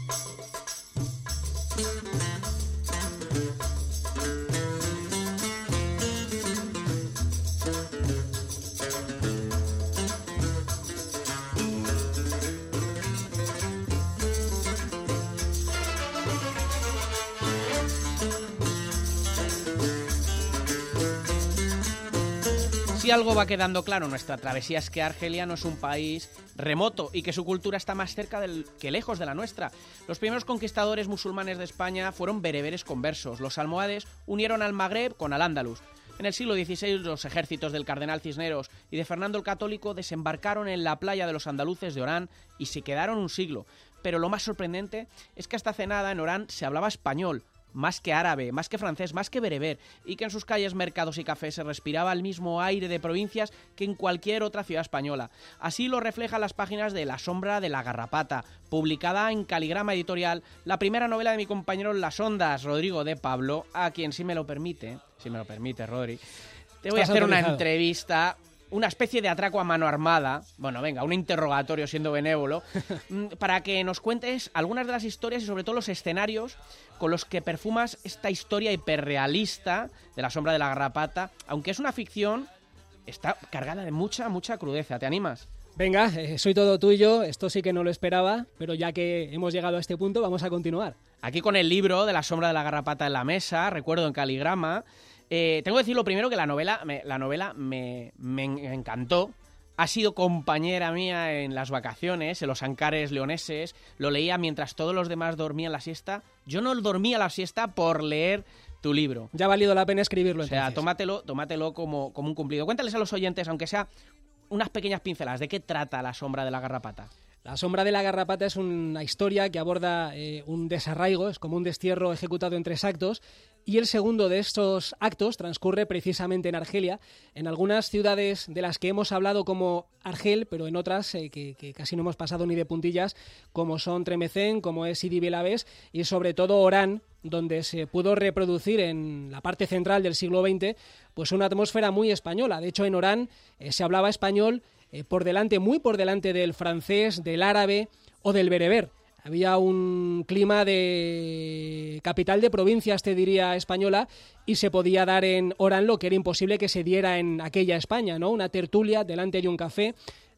Si algo va quedando claro, nuestra travesía es que Argelia no es un país remoto y que su cultura está más cerca que lejos de la nuestra. Los primeros conquistadores musulmanes de España fueron bereberes conversos. Los almohades unieron al Magreb con al-Ándalus. En el siglo XVI, los ejércitos del cardenal Cisneros y de Fernando el Católico desembarcaron en la playa de los andaluces de Orán y se quedaron un siglo. Pero lo más sorprendente es que hasta hace nada en Orán se hablaba español, más que árabe, más que francés, más que bereber, y que en sus calles, mercados y cafés se respiraba el mismo aire de provincias que en cualquier otra ciudad española. Así lo reflejan las páginas de La sombra de la garrapata, publicada en Caligrama Editorial, la primera novela de mi compañero en las ondas, Rodrigo de Pablo, a quien, si me lo permite, Rodri, te voy a hacer una entrevista, una especie de atraco a mano armada, bueno, venga, un interrogatorio siendo benévolo, para que nos cuentes algunas de las historias y sobre todo los escenarios con los que perfumas esta historia hiperrealista de La sombra de la garrapata. Aunque es una ficción, está cargada de mucha crudeza. ¿Te animas? Venga, soy todo tuyo, esto sí que no lo esperaba, pero ya que hemos llegado a este punto, vamos a continuar. Aquí con el libro de La sombra de la garrapata en la mesa, recuerdo en Caligrama. Tengo que decir lo primero que la novela me encantó. Ha sido compañera mía en las vacaciones, en los Ancares leoneses. Lo leía mientras todos los demás dormían la siesta. Yo no dormía la siesta por leer tu libro. Ya ha valido la pena escribirlo, o sea, entonces. tómatelo como un cumplido. Cuéntales a los oyentes, aunque sea unas pequeñas pinceladas, ¿de qué trata La sombra de la garrapata? La sombra de la garrapata es una historia que aborda un desarraigo, es como un destierro ejecutado en 3 actos, y el segundo de estos actos transcurre precisamente en Argelia, en algunas ciudades de las que hemos hablado como Argel, pero en otras que casi no hemos pasado ni de puntillas, como son Tremecén, como es Sidi Bel Abbes y sobre todo Orán, donde se pudo reproducir en la parte central del siglo XX pues una atmósfera muy española. De hecho, en Orán se hablaba español muy por delante del francés, del árabe o del bereber. Había un clima de capital de provincias, te diría, española, y se podía dar en Orán lo que era imposible que se diera en aquella España, ¿no? Una tertulia delante de un café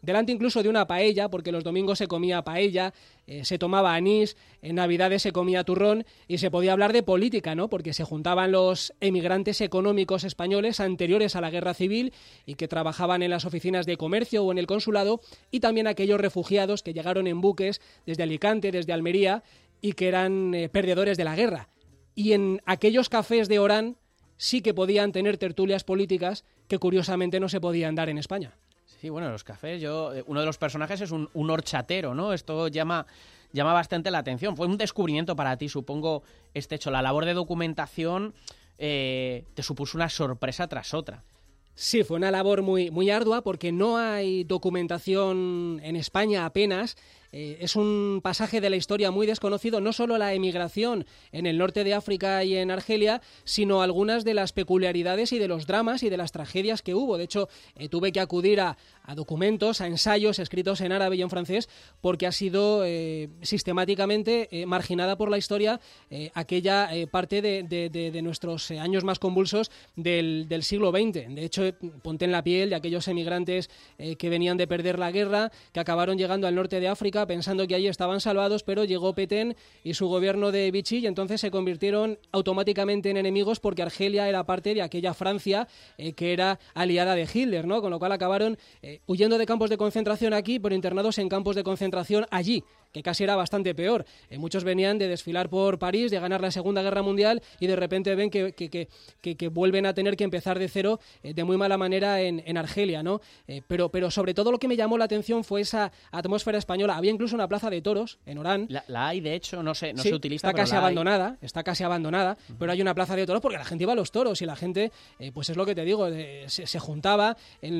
delante incluso de una paella, porque los domingos se comía paella, se tomaba anís, en Navidades se comía turrón y se podía hablar de política, ¿no? Porque se juntaban los emigrantes económicos españoles anteriores a la Guerra Civil y que trabajaban en las oficinas de comercio o en el consulado, y también aquellos refugiados que llegaron en buques desde Alicante, desde Almería, y que eran perdedores de la guerra. Y en aquellos cafés de Orán sí que podían tener tertulias políticas que curiosamente no se podían dar en España. Sí, bueno, los cafés, uno de los personajes es un horchatero, ¿no? Esto llama bastante la atención. Fue un descubrimiento para ti, supongo, este hecho. La labor de documentación te supuso una sorpresa tras otra. Sí, fue una labor muy, muy ardua porque no hay documentación en España apenas. Es un pasaje de la historia muy desconocido, no solo la emigración en el norte de África y en Argelia, sino algunas de las peculiaridades y de los dramas y de las tragedias que hubo. De hecho, tuve que acudir a documentos, a ensayos escritos en árabe y en francés, porque ha sido sistemáticamente marginada por la historia aquella parte de nuestros años más convulsos del siglo XX. De hecho, ponte en la piel de aquellos emigrantes que venían de perder la guerra, que acabaron llegando al norte de África pensando que allí estaban salvados, pero llegó Petén y su gobierno de Vichy y entonces se convirtieron automáticamente en enemigos porque Argelia era parte de aquella Francia que era aliada de Hitler, ¿no? Con lo cual acabaron huyendo de campos de concentración aquí, pero internados en campos de concentración allí, que casi era bastante peor. Muchos venían de desfilar por París, de ganar la Segunda Guerra Mundial y de repente ven que vuelven a tener que empezar de cero de muy mala manera en Argelia, ¿no? Pero sobre todo lo que me llamó la atención fue esa atmósfera española. Había incluso una plaza de toros en Orán. La hay, de hecho, no se utiliza. Está casi abandonada, pero hay una plaza de toros porque la gente iba a los toros y la gente, pues es lo que te digo, se juntaba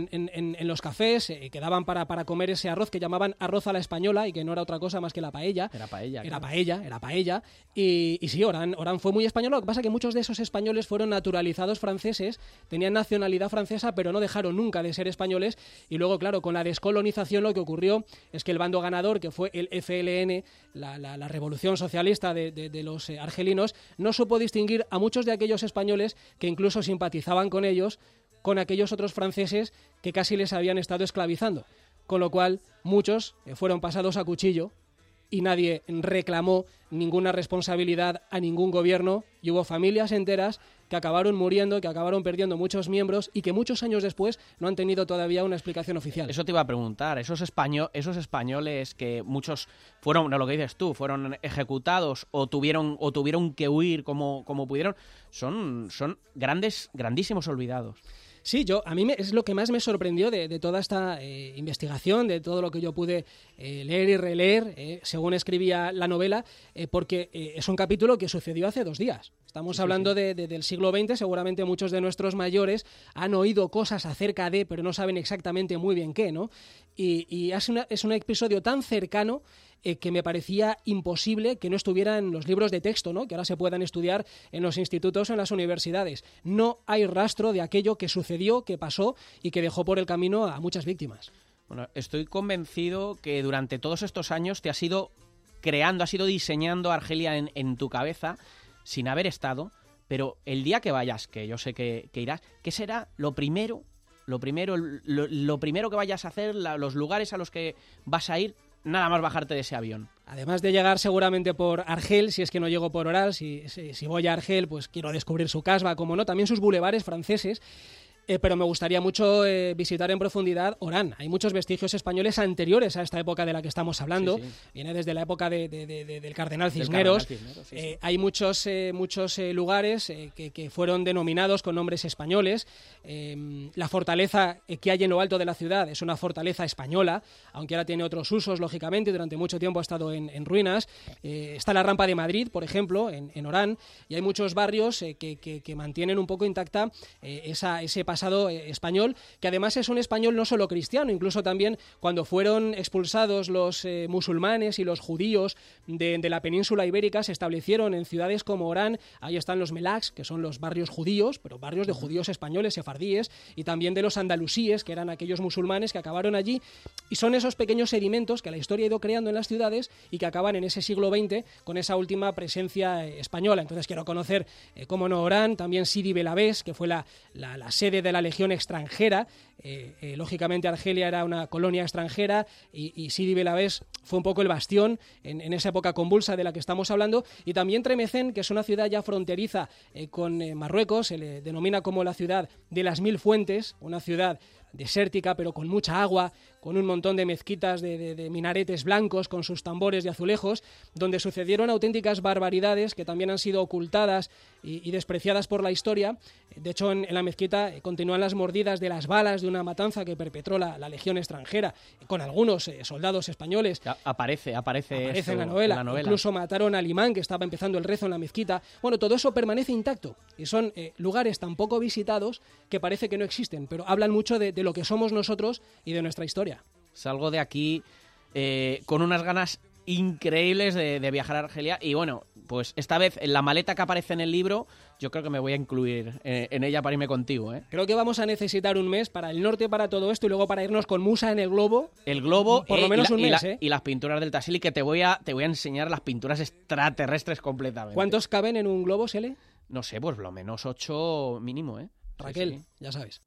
en los cafés, quedaban para comer ese arroz que llamaban arroz a la española y que no era otra cosa más que la paella. Era paella. Paella. Y sí, Orán fue muy español. Lo que pasa es que muchos de esos españoles fueron naturalizados franceses, tenían nacionalidad francesa, pero no dejaron nunca de ser españoles. Y luego, claro, con la descolonización lo que ocurrió es que el bando ganador, que fue el FLN, la revolución socialista de los argelinos, no supo distinguir a muchos de aquellos españoles que incluso simpatizaban con ellos, con aquellos otros franceses que casi les habían estado esclavizando. Con lo cual, muchos fueron pasados a cuchillo y nadie reclamó ninguna responsabilidad a ningún gobierno y hubo familias enteras que acabaron muriendo, que acabaron perdiendo muchos miembros y que muchos años después no han tenido todavía una explicación oficial. Eso te iba a preguntar, esos españoles que muchos fueron, no lo que dices tú, fueron ejecutados o tuvieron que huir como pudieron, son grandísimos olvidados. Sí, a mí es lo que más me sorprendió de toda esta investigación, de todo lo que yo pude leer y releer según escribía la novela, porque es un capítulo que sucedió hace 2 días. Estamos hablando del siglo XX, seguramente muchos de nuestros mayores han oído cosas acerca de, pero no saben exactamente muy bien qué, ¿no? Y es un episodio tan cercano que me parecía imposible que no estuviera en los libros de texto, ¿no? Que ahora se puedan estudiar en los institutos o en las universidades. No hay rastro de aquello que sucedió, que pasó y que dejó por el camino a muchas víctimas. Bueno, estoy convencido que durante todos estos años te has ido diseñando Argelia en tu cabeza sin haber estado, pero el día que vayas, que yo sé que irás, ¿qué será lo primero que vayas a hacer, los lugares a los que vas a ir, nada más bajarte de ese avión? Además de llegar seguramente por Argel, si es que no llego por Oral, si voy a Argel, pues quiero descubrir su casbah, como no, también sus bulevares franceses. Pero me gustaría mucho visitar en profundidad Orán. Hay muchos vestigios españoles anteriores a esta época de la que estamos hablando. Sí. Viene desde la época del Cardenal Cisneros. Sí. Hay muchos lugares que fueron denominados con nombres españoles. La fortaleza que hay en lo alto de la ciudad es una fortaleza española, aunque ahora tiene otros usos, lógicamente. Durante mucho tiempo ha estado en ruinas. Está la Rampa de Madrid, por ejemplo, en Orán. Y hay muchos barrios que mantienen un poco intacta ese pasado español, que además es un español no solo cristiano, incluso también cuando fueron expulsados los musulmanes y los judíos de la península ibérica, se establecieron en ciudades como Orán. Ahí están los melaks, que son los barrios judíos, pero barrios de judíos españoles, sefardíes, y también de los andalusíes, que eran aquellos musulmanes que acabaron allí, y son esos pequeños sedimentos que la historia ha ido creando en las ciudades y que acaban en ese siglo XX con esa última presencia española. Entonces quiero conocer, cómo no, Orán, también Sidi Bel Abbes, que fue la sede de la Legión extranjera. Lógicamente Argelia era una colonia extranjera y Sidi Bel Abbes fue un poco el bastión en esa época convulsa de la que estamos hablando. Y también Tremecén, que es una ciudad ya fronteriza con Marruecos, se le denomina como la ciudad de las 1000 fuentes, una ciudad desértica pero con mucha agua, con un montón de mezquitas de minaretes blancos con sus tambores de azulejos, donde sucedieron auténticas barbaridades que también han sido ocultadas y despreciadas por la historia. De hecho, en la mezquita continúan las mordidas de las balas de una matanza que perpetró la Legión extranjera, con algunos soldados españoles. Aparece esto en la novela. Incluso mataron al imán que estaba empezando el rezo en la mezquita. Bueno, todo eso permanece intacto y son lugares tan poco visitados que parece que no existen, pero hablan mucho de lo que somos nosotros y de nuestra historia. Salgo de aquí con unas ganas increíbles de viajar a Argelia y bueno, pues esta vez en la maleta que aparece en el libro yo creo que me voy a incluir en ella para irme contigo. Creo que vamos a necesitar un mes para el norte, para todo esto y luego para irnos con Musa en el globo. El globo por lo menos un mes. Y las pinturas del Tassili, que te voy a enseñar las pinturas extraterrestres completamente. ¿Cuántos caben en un globo, Sele? No sé, pues lo menos 8 mínimo, Raquel, sí. Ya sabes.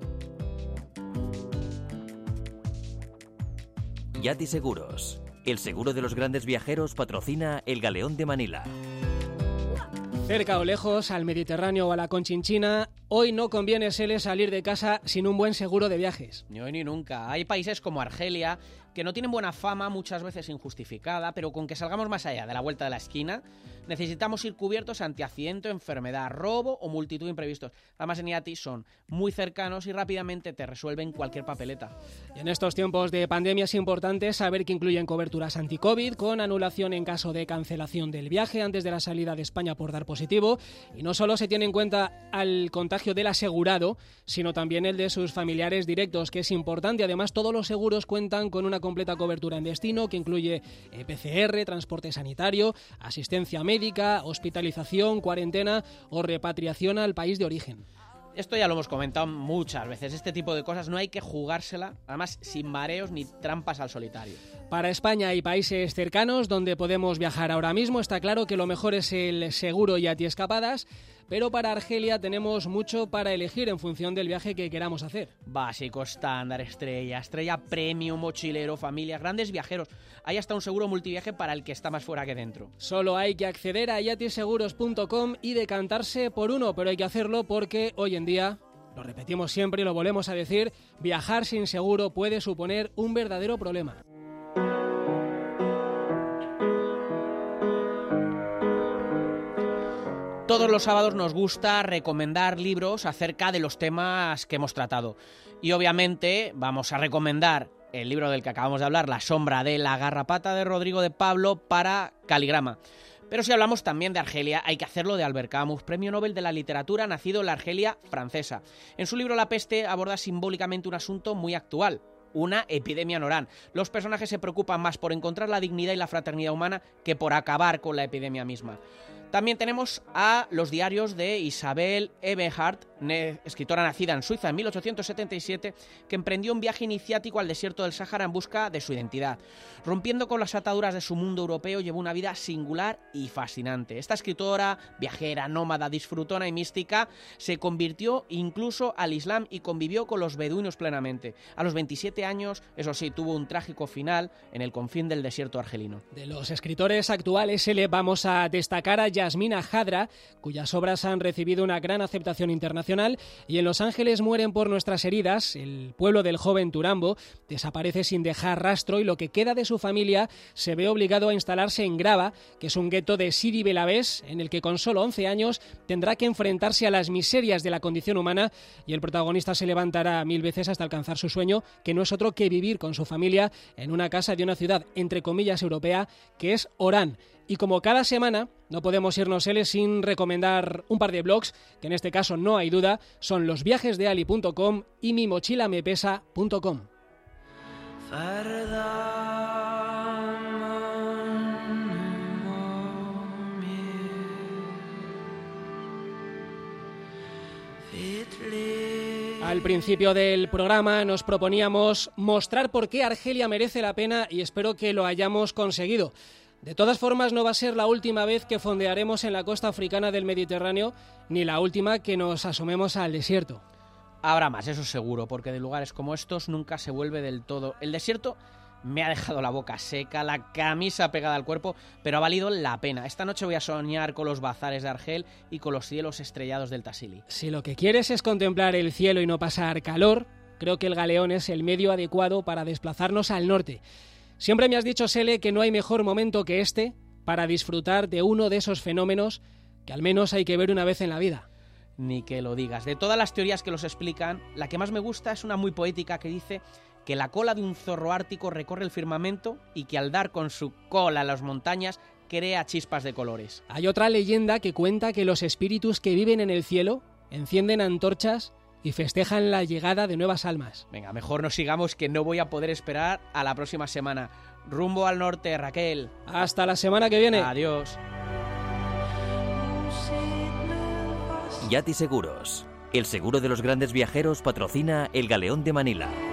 Yati Seguros. El seguro de los grandes viajeros patrocina el Galeón de Manila. Cerca o lejos, al Mediterráneo o a la Conchinchina, hoy no conviene salir de casa sin un buen seguro de viajes. Ni hoy ni nunca. Hay países como Argelia que no tienen buena fama, muchas veces injustificada, pero con que salgamos más allá de la vuelta de la esquina, necesitamos ir cubiertos ante accidente, enfermedad, robo o multitud de imprevistos. Además, en Yati son muy cercanos y rápidamente te resuelven cualquier papeleta. Y en estos tiempos de pandemia es importante saber que incluyen coberturas anti-COVID, con anulación en caso de cancelación del viaje antes de la salida de España por dar positivo. Y no solo se tiene en cuenta al contagio del asegurado, sino también el de sus familiares directos, que es importante. Además, todos los seguros cuentan con una completa cobertura en destino, que incluye PCR, transporte sanitario, asistencia médica, hospitalización, cuarentena o repatriación al país de origen. Esto ya lo hemos comentado muchas veces. Este tipo de cosas no hay que jugársela, además sin mareos ni trampas al solitario. Para España y países cercanos donde podemos viajar ahora mismo, está claro que lo mejor es el seguro Yati Escapadas, pero para Argelia tenemos mucho para elegir en función del viaje que queramos hacer. Básico, estándar, estrella premium, mochilero, familia, grandes viajeros. Hay hasta un seguro multiviaje para el que está más fuera que dentro. Solo hay que acceder a yatiseguros.com y decantarse por uno, pero hay que hacerlo porque hoy en día, lo repetimos siempre y lo volvemos a decir, viajar sin seguro puede suponer un verdadero problema. Todos los sábados nos gusta recomendar libros acerca de los temas que hemos tratado. Y obviamente vamos a recomendar el libro del que acabamos de hablar, La sombra de la garrapata, de Rodrigo de Pablo, para Caligrama. Pero si hablamos también de Argelia, hay que hacerlo de Albert Camus, premio Nobel de la literatura, nacido en la Argelia francesa. En su libro La peste aborda simbólicamente un asunto muy actual: una epidemia en Orán. Los personajes se preocupan más por encontrar la dignidad y la fraternidad humana que por acabar con la epidemia misma. También tenemos a los diarios de Isabel Eberhardt, escritora nacida en Suiza en 1877, que emprendió un viaje iniciático al desierto del Sáhara en busca de su identidad. Rompiendo con las ataduras de su mundo europeo, llevó una vida singular y fascinante. Esta escritora, viajera, nómada, disfrutona y mística, se convirtió incluso al Islam y convivió con los beduinos plenamente. A los 27 años, eso sí, tuvo un trágico final en el confín del desierto argelino. De los escritores actuales le vamos a destacar a Yasmina Khadra, cuyas obras han recibido una gran aceptación internacional, y en Los Ángeles mueren por nuestras heridas. El pueblo del joven Turambo desaparece sin dejar rastro y lo que queda de su familia se ve obligado a instalarse en Graba, que es un gueto de Sidi Bel Abbes, en el que con solo 11 años tendrá que enfrentarse a las miserias de la condición humana, y el protagonista se levantará 1000 veces hasta alcanzar su sueño, que no es otro que vivir con su familia en una casa de una ciudad entre comillas europea, que es Orán. Y como cada semana, no podemos irnos sin recomendar un par de blogs, que en este caso no hay duda, son losviajesdeali.com y mimochilamepesa.com. Al principio del programa nos proponíamos mostrar por qué Argelia merece la pena y espero que lo hayamos conseguido. De todas formas, no va a ser la última vez que fondearemos en la costa africana del Mediterráneo, ni la última que nos asomemos al desierto. Habrá más, eso seguro, porque de lugares como estos nunca se vuelve del todo. El desierto me ha dejado la boca seca, la camisa pegada al cuerpo, pero ha valido la pena. Esta noche voy a soñar con los bazares de Argel y con los cielos estrellados del Tassili. Si lo que quieres es contemplar el cielo y no pasar calor, creo que el galeón es el medio adecuado para desplazarnos al norte. Siempre me has dicho, Sele, que no hay mejor momento que este para disfrutar de uno de esos fenómenos que al menos hay que ver una vez en la vida. Ni que lo digas. De todas las teorías que los explican, la que más me gusta es una muy poética que dice que la cola de un zorro ártico recorre el firmamento y que al dar con su cola a las montañas crea chispas de colores. Hay otra leyenda que cuenta que los espíritus que viven en el cielo encienden antorchas y festejan la llegada de nuevas almas. Venga, mejor no sigamos, que no voy a poder esperar a la próxima semana. Rumbo al norte, Raquel. Hasta la semana que viene. Adiós. Yati Seguros, el seguro de los grandes viajeros, patrocina el Galeón de Manila.